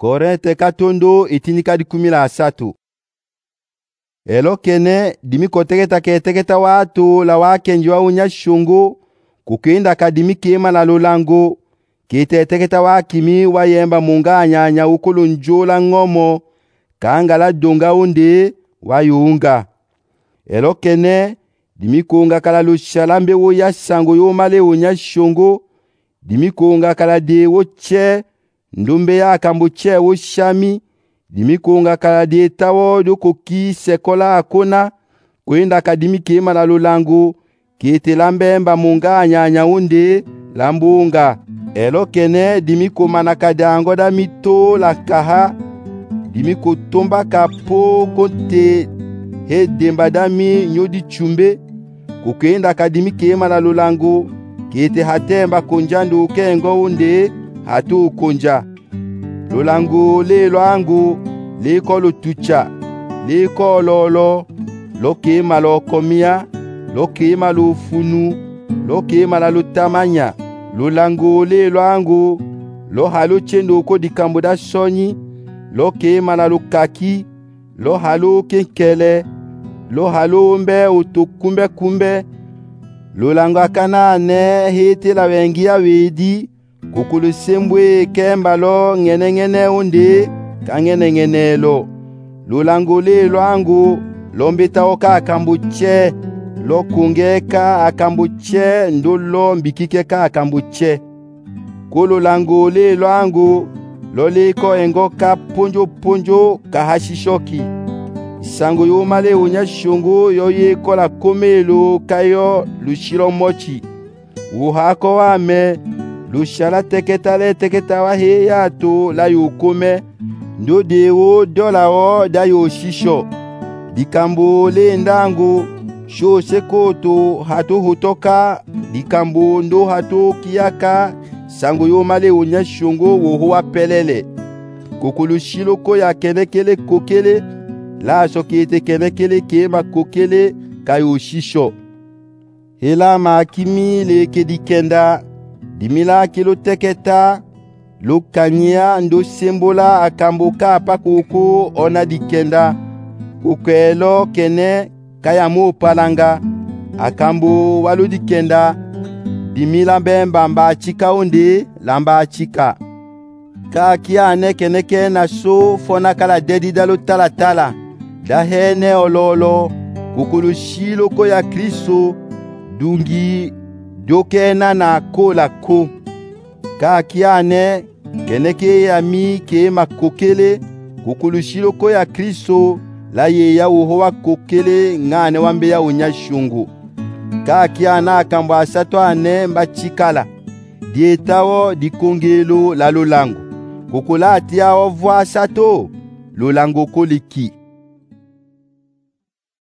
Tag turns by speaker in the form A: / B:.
A: Korente katondo itinika di 13. Elo kene dimi koteketa keteketa watu la wakenjwa unyashungu kukinda kadimi kema la lulango kiteteketa wakimi wayemba munganya ukulunjula ngomo kanga la donga unde wayunga. Elo kene dimi kunga kala lushalambe wo yasango yomale unyashungu dimi kunga kala de woche ndumbe ya kambuche wo shami dimi kunga kala de tawo do koki sekola akona kwenda kadimi kema la lulango kete lambemba munganya unde lambunga. Elo kene dimi komana kadango da mito la kaha dimi kotomba kapo kote he demba dami nyodi chumbe kukwenda kadimi kema la lulango kete hatemba konjandu kengo unde hatu konja. Lulango le lwangu liko lutucha liko lolo lokema lo komia lokema lo funu lokema la lutamanya. Lulango le lwangu lo halo chendo ko dikambo da sonyi lokema la lukaki lo halo kenkele lo halo mbe utukumbe kumbe. Lulango akanane hete la wengi ya wedi kukulu sembwe kemba lo ngene unde kangene lo. Lulango le lwangu lombeta oka akambuche lo kungeka akambuche ndolo mbikikeka akambuche. Kululango le lwangu lo liko engoka punjo kahashishoki. Sango yomale unyashungu yoye kola komelo kayo lushiro mochi. Uhako wame lushala teketa wa heyato la yukume ndo dewo dola o da yoshisho. Dikambo le ndangu sho sekoto hatu hutoka dikambo ndo hatu kiyaka sango yomale unyashungu wohuwa pelele. Kukulushilo ko ya kenekele kokele la sokete kenekele kema kokele kayoshisho. Hela makimi le kedikenda dimila kilo teketa lukanyia ndo sembola akamboka pakuku ona dikenda kukwelo kene kayamu palanga akambo walu dikenda dimila bemba mba chika unde lamba chika kakiane keneke na so fona kala dedi dalo tala da hene ololo kukulushilo ko ya Kristo dungi dokena na kola ko kakiane keneke ya mi ke makokele kukulushilo ko ya Kristo la ye ya uhowa kokele ngane wambe ya unyashungu kakiana akambo asato ane mbachikala dietawo dikongelo la lulango kukulati ya ovwa sato lulango koliki.